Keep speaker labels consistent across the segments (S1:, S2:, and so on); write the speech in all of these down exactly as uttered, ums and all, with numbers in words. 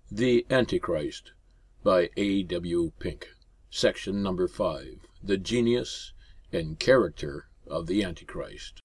S1: The Antichrist by A W Pink. Section number five. The Genius and Character of the Antichrist.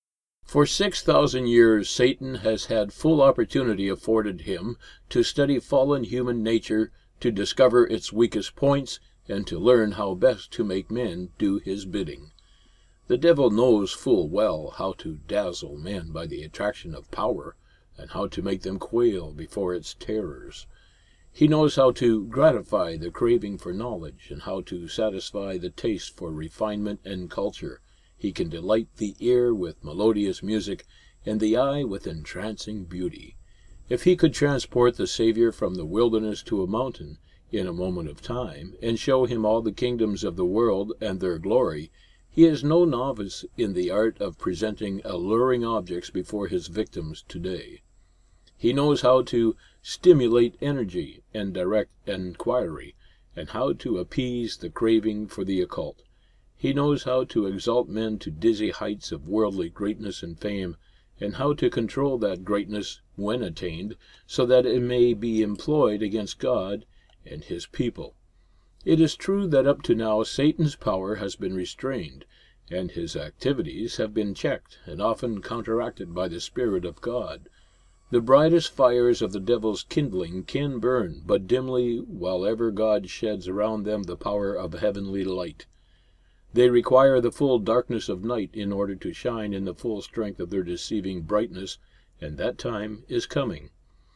S1: For six thousand years Satan has had full opportunity afforded him to study fallen human nature, to discover its weakest points, and to learn how best to make men do his bidding. The devil knows full well how to dazzle men by the attraction of power, and how to make them quail before its terrors. He knows how to gratify the craving for knowledge, and how to satisfy the taste for refinement and culture. He can delight the ear with melodious music, and the eye with entrancing beauty. If he could transport the Savior from the wilderness to a mountain, in a moment of time, and show him all the kingdoms of the world and their glory, he is no novice in the art of presenting alluring objects before his victims today. He knows how to stimulate energy and direct enquiry, and how to appease the craving for the occult. He knows how to exalt men to dizzy heights of worldly greatness and fame, and how to control that greatness, when attained, so that it may be employed against God and his people. It is true that up to now Satan's power has been restrained, and his activities have been checked and often counteracted by the Spirit of God. The brightest fires of the devil's kindling can burn but dimly, while ever God sheds around them the power of heavenly light. They require the full darkness of night in order to shine in the full strength of their deceiving brightness, and that time is coming.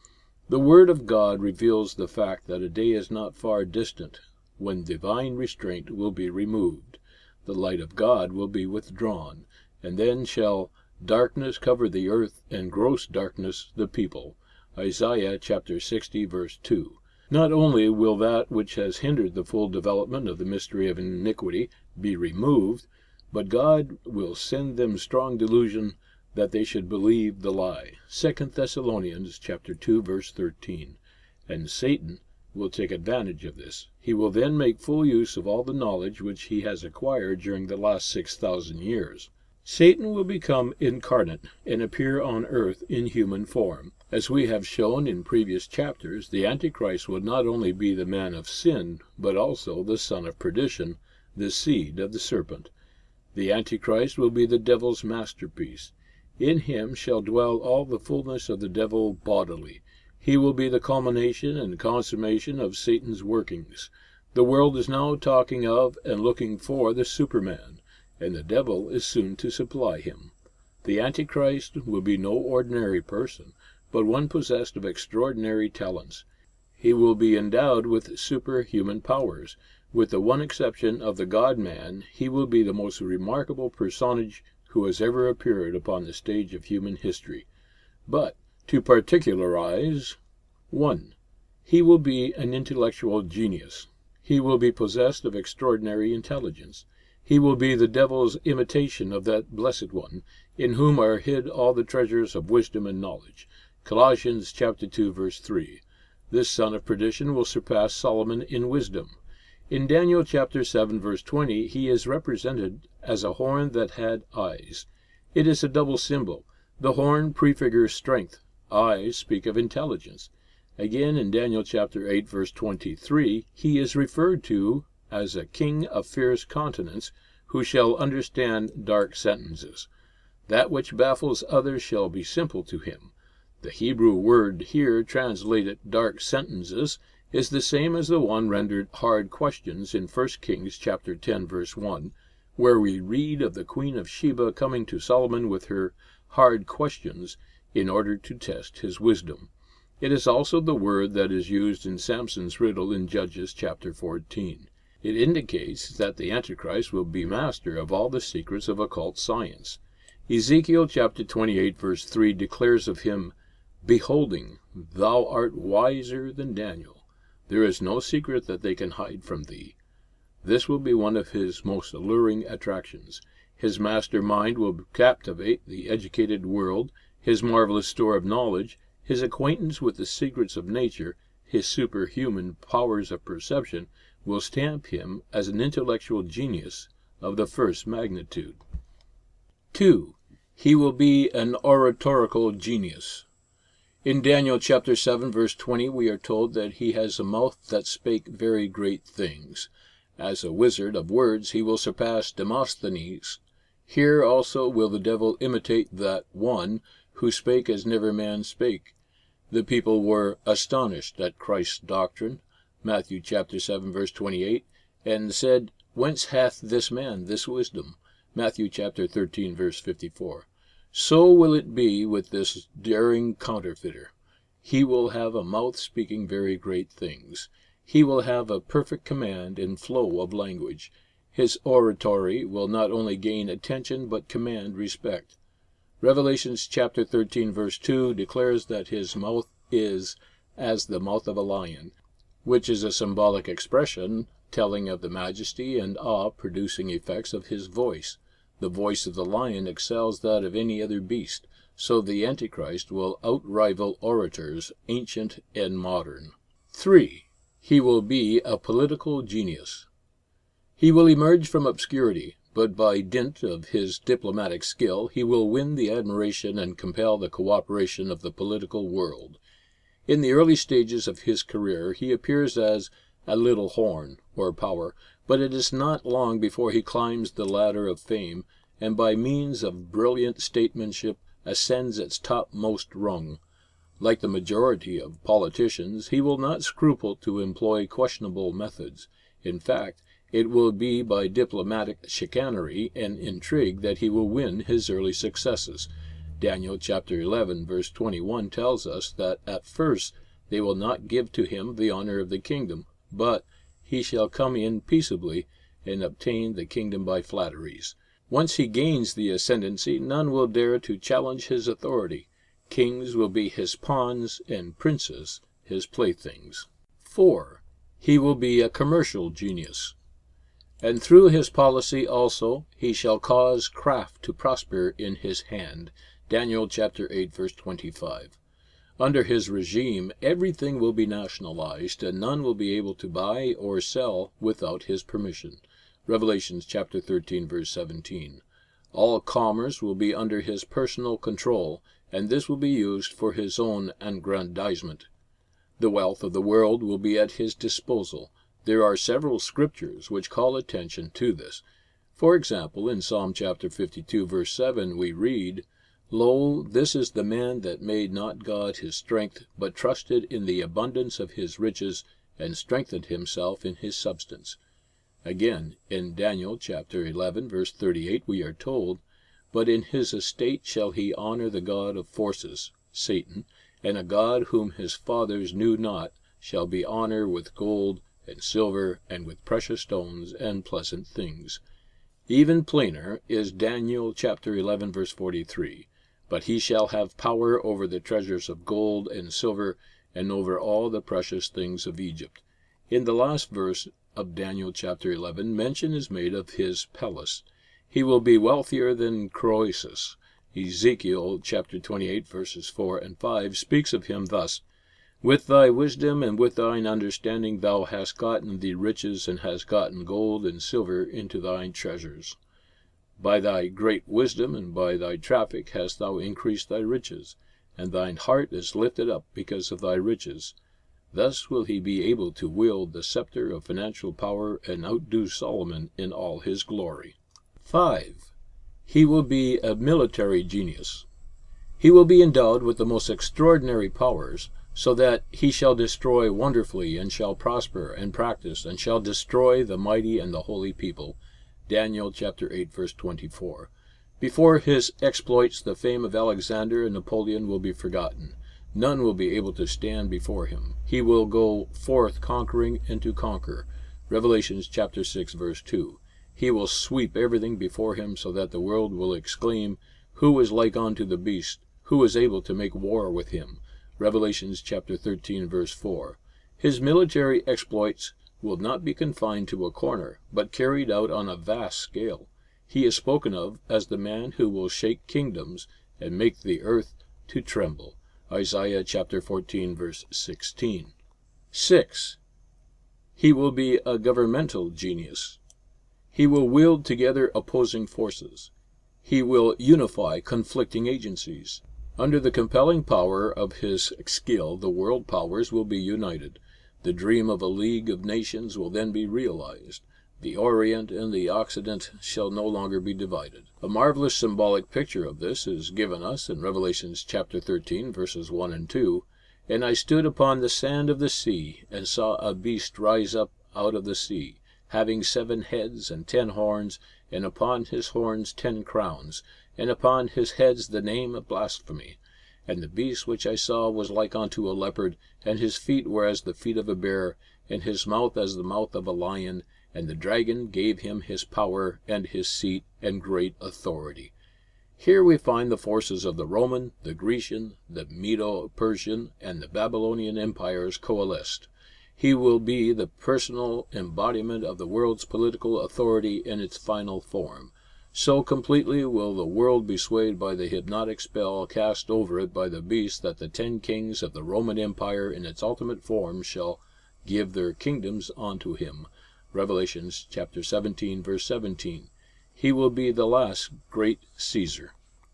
S1: The Word of God reveals the fact that a day is not far distant when divine restraint will be removed, the light of God will be withdrawn, and then shall darkness cover the earth, and gross darkness the people. Isaiah chapter sixty, verse two. Not only will that which has hindered the full development of the mystery of iniquity be removed, but God will send them strong delusion that they should believe the lie. Second Thessalonians chapter two, verse thirteen. And Satan will take advantage of this. He will then make full use of all the knowledge which he has acquired during the last six thousand years. Satan will become incarnate and appear on earth in human form. As we have shown in previous chapters, the Antichrist will not only be the man of sin, but also the son of perdition, the seed of the serpent. The Antichrist will be the devil's masterpiece. In him shall dwell all the fullness of the devil bodily. He will be the culmination and consummation of Satan's workings. The world is now talking of and looking for the Superman, and the devil is soon to supply him. The Antichrist will be no ordinary person, but one possessed of extraordinary talents. He will be endowed with superhuman powers. With the one exception of the God-man, he will be the most remarkable personage who has ever appeared upon the stage of human history. But, to particularize, one. He will be an intellectual genius. He will be possessed of extraordinary intelligence. He will be the devil's imitation of that blessed one, in whom are hid all the treasures of wisdom and knowledge. Colossians chapter two, verse three. This son of perdition will surpass Solomon in wisdom. In Daniel chapter seven, verse twenty, he is represented as a horn that had eyes. It is a double symbol. The horn prefigures strength. Eyes speak of intelligence. Again, in Daniel chapter eight, verse twenty-three, he is referred to as a king of fierce countenance, who shall understand dark sentences. That which baffles others shall be simple to him. The Hebrew word here translated dark sentences is the same as the one rendered hard questions in First Kings chapter ten, verse one, where we read of the Queen of Sheba coming to Solomon with her hard questions in order to test his wisdom. It is also the word that is used in Samson's riddle in Judges chapter fourteen. It indicates that the Antichrist will be master of all the secrets of occult science. Ezekiel chapter twenty-eight, verse three declares of him, "Beholding, thou art wiser than Daniel. There is no secret that they can hide from thee." This will be one of his most alluring attractions. His master mind will captivate the educated world. His marvelous store of knowledge, his acquaintance with the secrets of nature, his superhuman powers of perception, will stamp him as an intellectual genius of the first magnitude. Two. He will be an oratorical genius. In Daniel chapter seven, verse twenty, we are told that he has a mouth that spake very great things. As a wizard of words he will surpass Demosthenes. Here also will the devil imitate that one who spake as never man spake. The people were astonished at Christ's doctrine, Matthew chapter seven, verse twenty-eight, and said, Whence hath this man this wisdom? Matthew chapter thirteen, verse fifty-four. So will it be with this daring counterfeiter. He will have a mouth speaking very great things. He will have a perfect command and flow of language. His oratory will not only gain attention but command respect. Revelations chapter thirteen, verse two declares that his mouth is as the mouth of a lion, which is a symbolic expression telling of the majesty and awe-producing effects of his voice. The voice of the lion excels that of any other beast, so the Antichrist will outrival orators, ancient and modern. Three. He will be a political genius. He will emerge from obscurity, but by dint of his diplomatic skill he will win the admiration and compel the cooperation of the political world. In the early stages of his career he appears as a little horn, or power, but it is not long before he climbs the ladder of fame, and by means of brilliant statesmanship ascends its topmost rung. Like the majority of politicians, he will not scruple to employ questionable methods. In fact, it will be by diplomatic chicanery and intrigue that he will win his early successes. Daniel chapter eleven, verse twenty-one tells us that at first they will not give to him the honor of the kingdom, but he shall come in peaceably and obtain the kingdom by flatteries. Once he gains the ascendancy, none will dare to challenge his authority. Kings will be his pawns and princes his playthings. Four. He will be a commercial genius. And through his policy also he shall cause craft to prosper in his hand. Daniel chapter eight, verse twenty-five. Under his regime, everything will be nationalized, and none will be able to buy or sell without his permission. Revelations chapter thirteen, verse seventeen. All commerce will be under his personal control, and this will be used for his own aggrandizement. The wealth of the world will be at his disposal. There are several scriptures which call attention to this. For example, in Psalm chapter fifty-two, verse seven, we read, Lo, this is the man that made not God his strength, but trusted in the abundance of his riches, and strengthened himself in his substance. Again, in Daniel chapter eleven, verse thirty-eight, we are told, But in his estate shall he honor the God of forces, Satan, and a God whom his fathers knew not shall be honor with gold and silver, and with precious stones and pleasant things. Even plainer is Daniel chapter eleven, verse forty-three. But he shall have power over the treasures of gold and silver, and over all the precious things of Egypt. In the last verse of Daniel chapter eleven, mention is made of his palace. He will be wealthier than Croesus. Ezekiel chapter twenty-eight, verses four and five, speaks of him thus, With thy wisdom and with thine understanding thou hast gotten thee riches, and hast gotten gold and silver into thine treasures. By thy great wisdom and by thy traffic hast thou increased thy riches, and thine heart is lifted up because of thy riches. Thus will he be able to wield the scepter of financial power and outdo Solomon in all his glory. Five. He will be a military genius. He will be endowed with the most extraordinary powers, so that he shall destroy wonderfully, and shall prosper, and practice, and shall destroy the mighty and the holy people. Daniel chapter eight, verse twenty-four. Before his exploits, the fame of Alexander and Napoleon will be forgotten. None will be able to stand before him. He will go forth conquering and to conquer. Revelations chapter six, verse two. He will sweep everything before him, so that the world will exclaim, Who is like unto the beast? Who is able to make war with him? Revelations chapter thirteen, verse four. His military exploits will not be confined to a corner, but carried out on a vast scale. He is spoken of as the man who will shake kingdoms and make the earth to tremble. Isaiah chapter fourteen, verse sixteen. Six. He will be a governmental genius. He will wield together opposing forces. He will unify conflicting agencies. Under the compelling power of his skill, the world powers will be united. The dream of a league of nations will then be realized. The Orient and the Occident shall no longer be divided. A marvelous symbolic picture of this is given us in Revelation chapter thirteen, verses one and two. And I stood upon the sand of the sea, and saw a beast rise up out of the sea, having seven heads and ten horns, and upon his horns ten crowns, and upon his heads the name of blasphemy. And the beast which I saw was like unto a leopard, and his feet were as the feet of a bear, and his mouth as the mouth of a lion. And the dragon gave him his power, and his seat, and great authority. Here we find the forces of the Roman, the Grecian, the Medo-Persian, and the Babylonian empires coalesced. He will be the personal embodiment of the world's political authority in its final form. So completely will the world be swayed by the hypnotic spell cast over it by the beast that the ten kings of the Roman Empire in its ultimate form shall give their kingdoms unto him. Revelation chapter seventeen, verse seventeen. He will be the last great Caesar.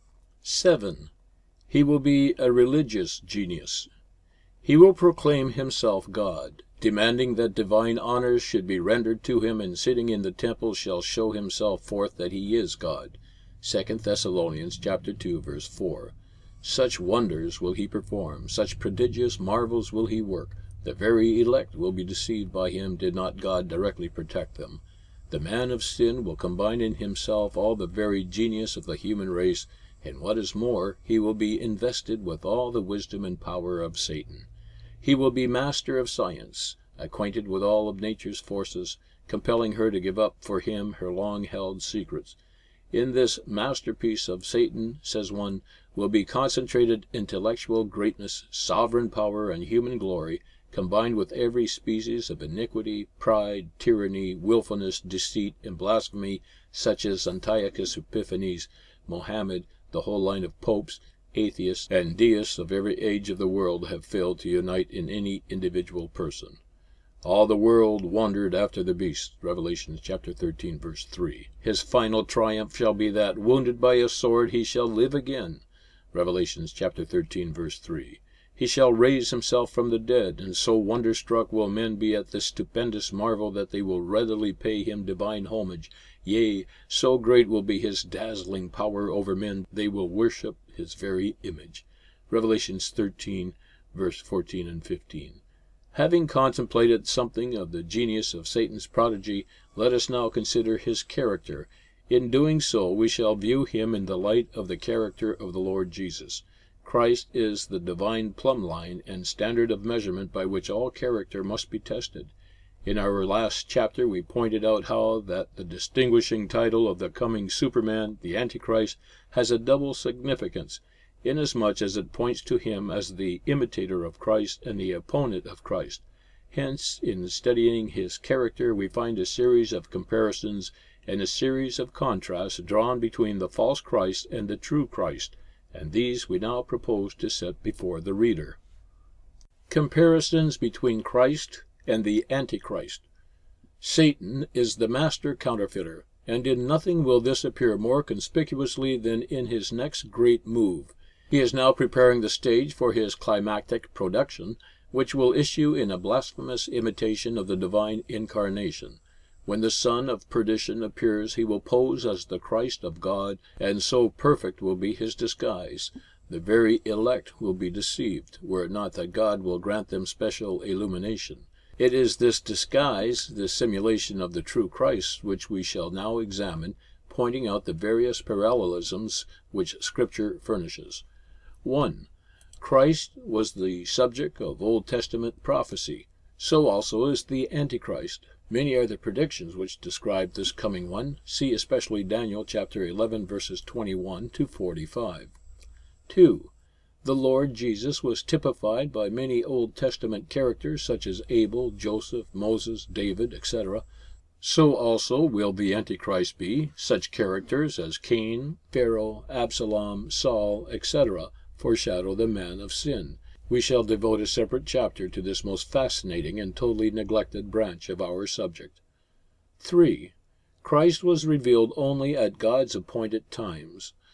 S1: Seven. He will be a religious genius. He will proclaim himself God, demanding that divine honors should be rendered to him, and sitting in the temple shall show himself forth that he is God. Second Thessalonians chapter two, verse four. Such wonders will he perform, such prodigious marvels will he work. The very elect will be deceived by him did not God directly protect them. The man of sin will combine in himself all the very genius of the human race, and what is more, he will be invested with all the wisdom and power of Satan. He will be master of science, acquainted with all of nature's forces, compelling her to give up for him her long-held secrets. In this masterpiece of Satan, says one, will be concentrated intellectual greatness, sovereign power, and human glory, combined with every species of iniquity, pride, tyranny, willfulness, deceit, and blasphemy, such as Antiochus Epiphanes, Mohammed, the whole line of popes, atheists, and deists of every age of the world have failed to unite in any individual person. All the world wandered after the beast. Revelation chapter thirteen, verse three. His final triumph shall be that, wounded by a sword, he shall live again. Revelation chapter thirteen, verse three. He shall raise himself from the dead, and so wonderstruck will men be at this stupendous marvel that they will readily pay him divine homage. Yea, so great will be his dazzling power over men, they will worship his very image. Revelation thirteen, verse fourteen and fifteen. Having contemplated something of the genius of Satan's prodigy, let us now consider his character. In doing so, we shall view him in the light of the character of the Lord Jesus. Christ is the divine plumb line and standard of measurement by which all character must be tested. In our last chapter we pointed out how that the distinguishing title of the coming Superman, the Antichrist, has a double significance, inasmuch as it points to him as the imitator of Christ and the opponent of Christ. Hence, in studying his character, we find a series of comparisons and a series of contrasts drawn between the false Christ and the true Christ, and these we now propose to set before the reader. Comparisons between Christ and the Antichrist. Satan is the master counterfeiter, and in nothing will this appear more conspicuously than in his next great move. He is now preparing the stage for his climactic production, which will issue in a blasphemous imitation of the divine incarnation. When the son of perdition appears, he will pose as the Christ of God, and so perfect will be his disguise. The very elect will be deceived, were it not that God will grant them special illumination. It is this disguise, this simulation of the true Christ, which we shall now examine, pointing out the various parallelisms which Scripture furnishes. one. Christ was the subject of Old Testament prophecy. So also is the Antichrist. Many are the predictions which describe this coming one. See especially Daniel chapter eleven, verses twenty-one to forty-five. two. The Lord Jesus was typified by many Old Testament characters such as Abel, Joseph, Moses, David, et cetera. So also will the Antichrist be, such characters as Cain, Pharaoh, Absalom, Saul, et cetera foreshadow the man of sin. We shall devote a separate chapter to this most fascinating and totally neglected branch of our subject. three. Christ was revealed only at God's appointed times.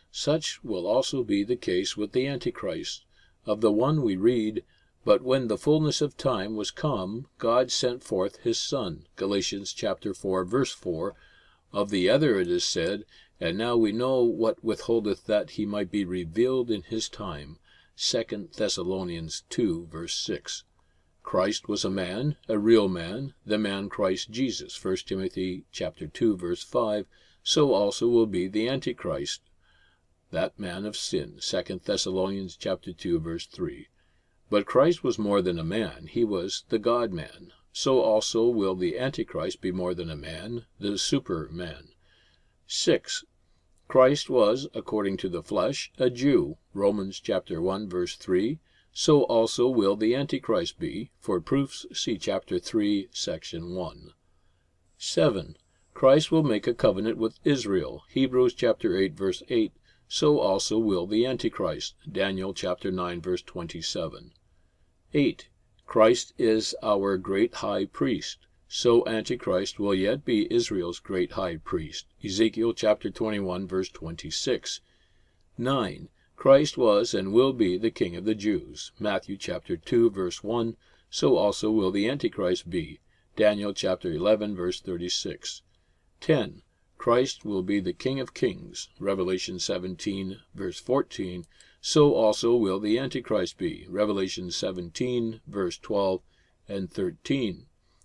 S1: Such will also be the case with the Antichrist. Of the one we read, "But when the fullness of time was come, God sent forth his Son." Galatians chapter four, verse four. Of the other it is said, "And now we know what withholdeth that he might be revealed in his time." Second Thessalonians two, verse six. Christ was a man, a real man, the man Christ Jesus. First Timothy chapter two, verse five. So also will be the Antichrist, that man of sin. Second Thessalonians chapter two, verse three. But Christ was more than a man, he was the God-man. So also will the Antichrist be more than a man, the Superman. six. Christ was, according to the flesh, a Jew. Romans chapter one, verse three. So also will the Antichrist be. For proofs, see chapter three, section one. seven. Christ will make a covenant with Israel. Hebrews chapter eight, verse eight. So also will the Antichrist. Daniel chapter nine, verse twenty-seven. eight. Christ is our great high priest. So Antichrist will yet be Israel's great high priest. Ezekiel chapter twenty-one, verse twenty-six. nine. Christ was and will be the King of the Jews. Matthew chapter two, verse one. So also will the Antichrist be. Daniel chapter eleven, verse thirty-six. ten. Christ will be the King of kings. Revelation seventeen, verse fourteen. So also will the Antichrist be. Revelation seventeen, verse twelve and thirteen.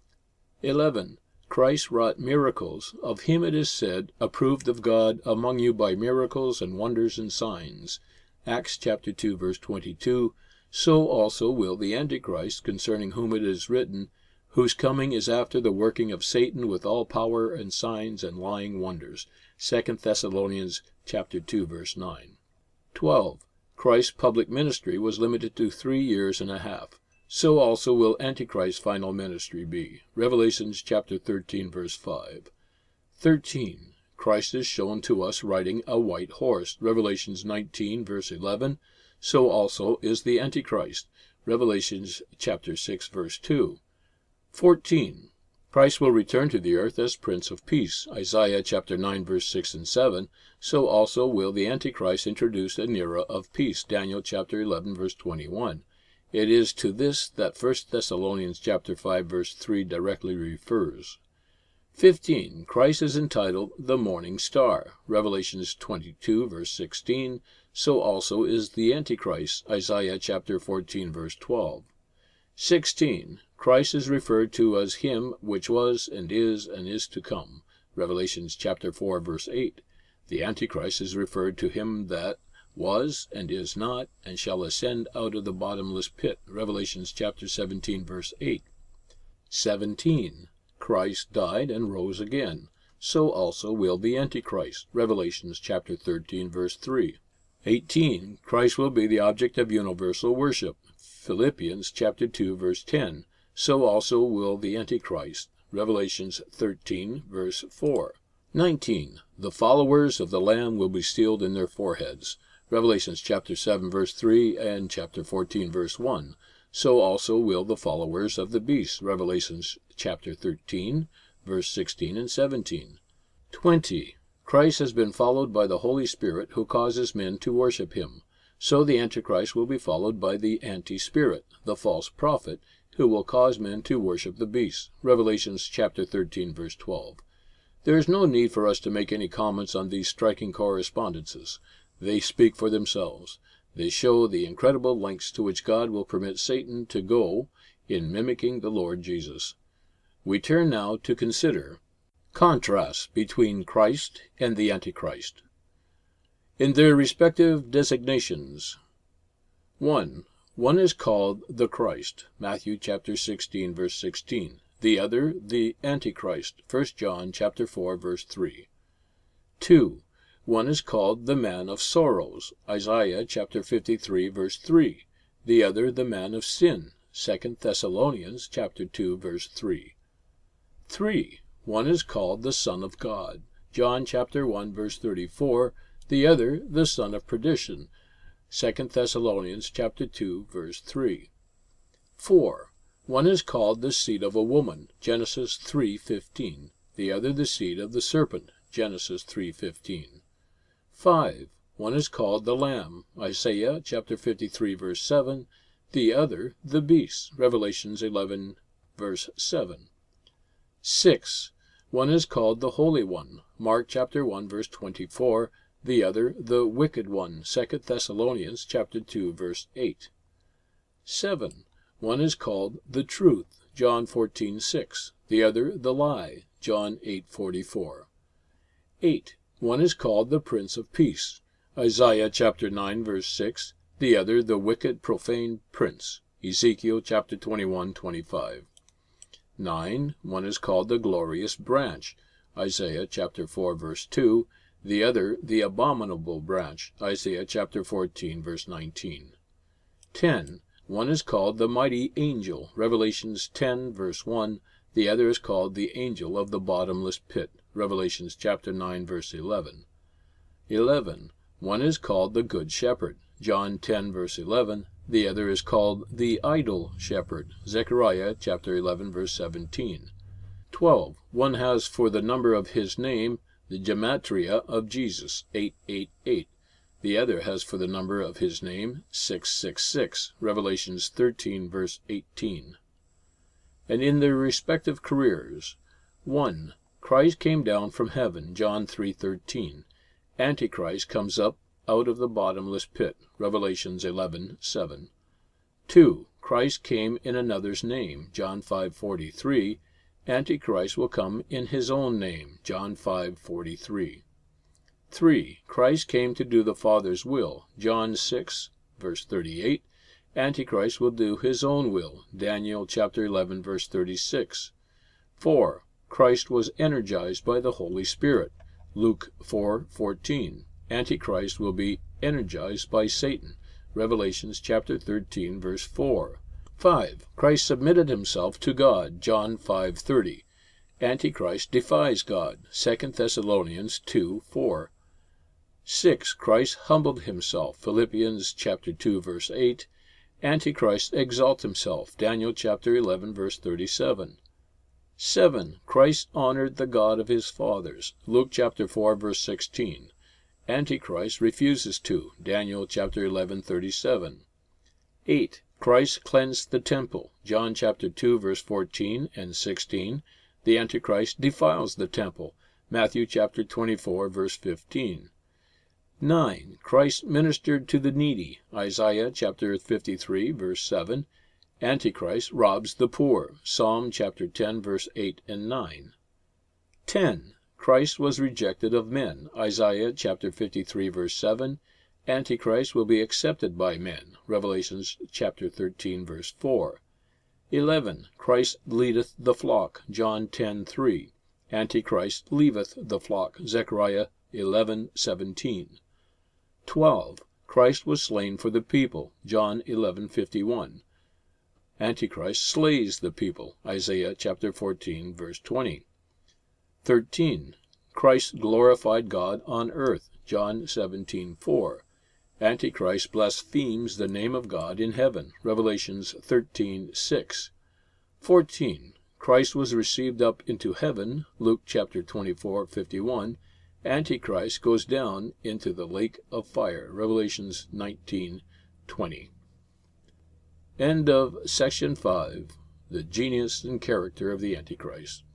S1: eleven. Christ wrought miracles. Of him it is said, "Approved of God among you by miracles and wonders and signs." Acts chapter two, verse twenty-two. So also will the Antichrist, concerning whom it is written, "Whose coming is after the working of Satan with all power and signs and lying wonders." Second Thessalonians chapter two, verse nine. twelve. Christ's public ministry was limited to three years and a half. So also will Antichrist's final ministry be. Revelations chapter thirteen, verse five. thirteen. Christ is shown to us riding a white horse. Revelations nineteen, verse eleven. So also is the Antichrist. Revelations chapter six, verse two. fourteen. Christ will return to the earth as Prince of Peace. Isaiah chapter nine, verse six and seven. So also will the Antichrist introduce an era of peace. Daniel chapter eleven, verse twenty-one. It is to this that First Thessalonians chapter five, verse three directly refers. fifteen. Christ is entitled the Morning Star. Revelations twenty-two, verse sixteen. So also is the Antichrist. Isaiah chapter fourteen, verse twelve. sixteen. Christ is referred to as him which was and is and is to come. Revelations chapter four, verse eight. The Antichrist is referred to him that was and is not and shall ascend out of the bottomless pit. Revelations chapter seventeen, verse eight. seventeen. Christ died and rose again. So also will the Antichrist. Revelations chapter thirteen, verse three. eighteen. Christ will be the object of universal worship. Philippians chapter two, verse ten. So also will the Antichrist. Revelations thirteen, verse four. nineteen. The followers of the Lamb will be sealed in their foreheads. Revelations chapter seven, verse three, and chapter fourteen, verse one. So also will the followers of the beast. Revelations chapter thirteen, verse sixteen and seventeen. twenty. Christ has been followed by the Holy Spirit, who causes men to worship him. So the Antichrist will be followed by the anti-spirit, the false prophet, who will cause men to worship the beast. Revelations chapter thirteen, verse twelve. There is no need for us to make any comments on these striking correspondences. They speak for themselves. They show the incredible lengths to which God will permit Satan to go in mimicking the Lord Jesus. We turn now to consider contrasts between Christ and the Antichrist. In their respective designations. one. One is called the Christ. Matthew chapter sixteen, verse sixteen. The other, the Antichrist. First John chapter four, verse three. two. One is called the man of sorrows. Isaiah chapter fifty-three, verse three. The other, the man of sin. Second Thessalonians chapter two, verse three. three. One is called the Son of God. John chapter one, verse thirty-four. The other, the son of perdition. Second Thessalonians chapter two, verse three. four. One is called the seed of a woman. Genesis three fifteen. The other, the seed of the serpent. Genesis three fifteen. five. One is called the Lamb, Isaiah chapter fifty-three, verse seven. The other, the beast, Revelations eleven, verse seven. Six. One is called the Holy One, Mark chapter one, verse twenty-four. The other, the Wicked One, Second Thessalonians chapter two, verse eight. Seven. One is called the Truth, John fourteen, six. The other, the Lie, John eight, forty-four. Eight. One is called the Prince of Peace, Isaiah chapter nine, verse six. The other, the Wicked, Profane Prince, Ezekiel chapter twenty-one, twenty-five. Nine. One is called the Glorious Branch, Isaiah chapter four, verse two. The other, the Abominable Branch, Isaiah chapter fourteen, verse nineteen. Ten. One is called the Mighty Angel, Revelations ten, verse one. The other is called the Angel of the Bottomless Pit, Revelations chapter nine, verse eleven. Eleven. One is called the Good Shepherd, John ten, verse eleven. The other is called the Idol Shepherd, Zechariah chapter eleven, verse seventeen. Twelve. One has for the number of his name the gematria of Jesus, eight eight eight. The other has for the number of his name six six six, Revelations thirteen, verse eighteen. And in their respective careers. One. Christ came down from heaven, John three thirteen. Antichrist comes up out of the bottomless pit, Revelations eleven, seven. Two. Christ came in another's name, John five forty-three. Antichrist will come in his own name, John five forty-three. Three. Christ came to do the Father's will, John six, verse thirty-eight. Antichrist will do his own will, Daniel chapter eleven, verse thirty-six. Four. Christ was energized by the Holy Spirit, Luke four fourteen. Antichrist will be energized by Satan, Revelations chapter thirteen, verse four. Five. Christ submitted himself to God, John five thirty. Antichrist defies God, Second Thessalonians two four. Six. Christ humbled himself, Philippians chapter two, verse eight. Antichrist exalts himself, Daniel chapter eleven, verse thirty-seven. Seven. Christ honored the God of his fathers, Luke chapter four, verse sixteen. Antichrist refuses to, Daniel chapter eleven, thirty-seven. Eight. Christ cleansed the temple, John chapter two, verse fourteen and sixteen. The Antichrist defiles the temple, Matthew chapter twenty-four, verse fifteen. Nine. Christ ministered to the needy, Isaiah chapter fifty-three, verse seven. Antichrist robs the poor, Psalm chapter ten, verse eight and nine. Ten. Christ was rejected of men, Isaiah chapter fifty-three, verse seven. Antichrist will be accepted by men, Revelations chapter thirteen, verse four. Eleven. Christ leadeth the flock, John ten, three. Antichrist leaveth the flock, Zechariah eleven, seventeen. Twelve. Christ was slain for the people, John eleven, fifty-one. Antichrist slays the people, Isaiah chapter fourteen, verse twenty. Thirteen. Christ glorified God on earth, John seventeen, four. Antichrist blasphemes the name of God in heaven, Revelations thirteen, six. Fourteen. Christ was received up into heaven, Luke chapter twenty-four, fifty-one. Antichrist goes down into the lake of fire, Revelations nineteen, twenty. End of section five. The genius and character of the Antichrist.